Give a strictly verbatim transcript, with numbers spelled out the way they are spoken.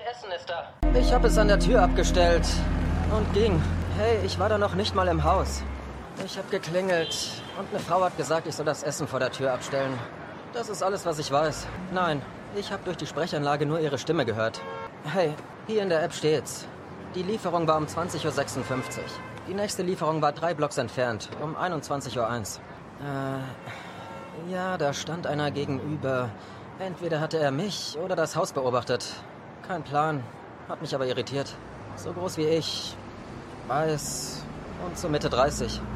Essen ist da. Ich habe es an der Tür abgestellt und ging. Hey, ich war da noch nicht mal im Haus. Ich habe geklingelt und eine Frau hat gesagt, ich soll das Essen vor der Tür abstellen. Das ist alles, was ich weiß. Nein, ich habe durch die Sprechanlage nur ihre Stimme gehört. Hey, hier in der App steht's. Die Lieferung war um zwanzig Uhr sechsundfünfzig. Die nächste Lieferung war drei Blocks entfernt, um einundzwanzig Uhr eins. Äh, ja, da stand einer gegenüber. Entweder hatte er mich oder das Haus beobachtet. Kein Plan, hat mich aber irritiert. So groß wie ich, weiß und so Mitte dreißig.